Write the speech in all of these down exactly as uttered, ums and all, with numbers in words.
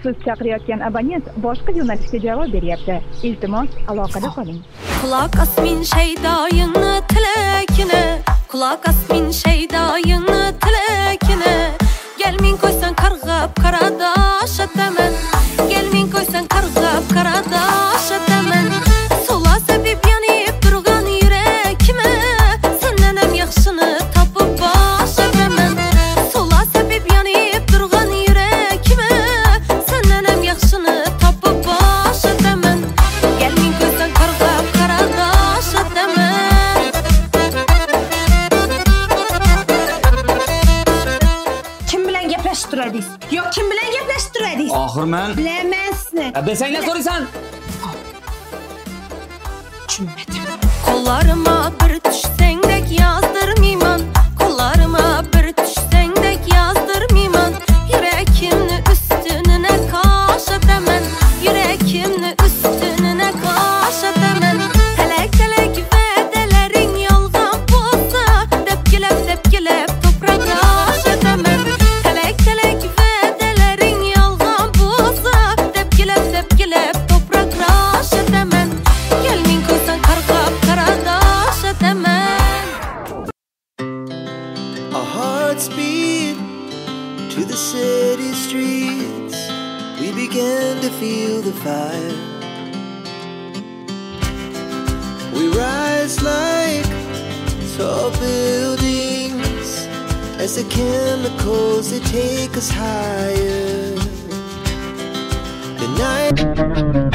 Siz chaqirayotgan abonent boshqa yo'nalishga javob beryapti. Iltimos, aloqada qoling. Kulak asmin şeydayını tilekine, kulak asmin şeydayını tilekine. Gelmin koysan kargap karadaş etemen, gelmin koysan kargap karadaş etemen. Sola sebep yanıp durgan yürekime, senden hem yaxşını tapıp baş etemen. Sola sebep yanıp durgan yürekime, senden hem yaxşını tapıp baş etemen. Gelmin koysan kargap karadaş etemen. Kim bilan gaplashib turadingiz? Yo'q, kim bilan gaplashib turadingiz? Axir men Bilamasni. bilsang ne so'raysan? Tushunmadim. Kollarıma bir düşsendek yazdırmayman, kollarıma bir düşsendek yazdırmayman. Yürekimni üstününe kaş etemen, yürekimni üstününe kaş etemen. Telek telek vedelerin yolgan bolsa, depkilep depkilep toprak yaş etemen. Telek telek vedelerin yolgan bolsa, depkilep depkilep toprak yaş etemen. Gelmin koysan kargap karadaş etemen. Our hearts beat to the city streets. We began to feel the fire. We rise like tall buildings as the chemicals they take us higher. The night.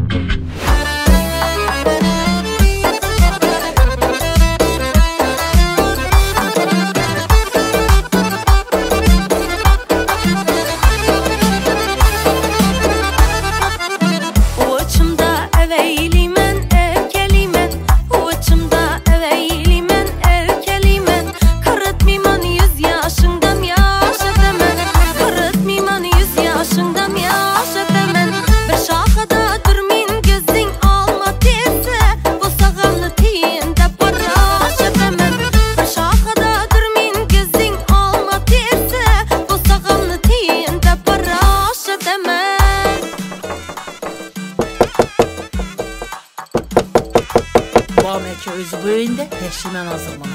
Uçumda eveylimen, erkelimen. Uçumda eveylimen, erkelimen. Kırıtmıman yüz yaşından yaş etemen. Kırıtmıman yüz yaşından yaş etemen. Bir şakada durmin gözün alma derse, bu sağalını tiyinde paraş etemen. Bir şakada durmin gözün alma derse, bu sağalını tiyinde paraş etemen. Bu meke özü bu oyunda yaşaman hazırlanır.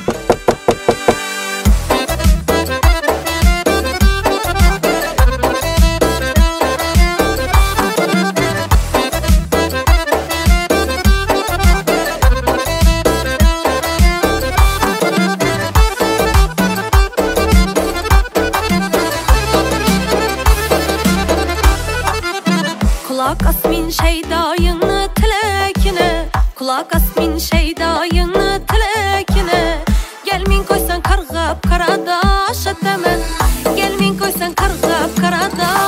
Kulak asmin şeydayını tilekine, kulak asmin şeydayını tilekine. Gelmin koysan kargap karadaş etemen, gelmin koysan kargap karadaş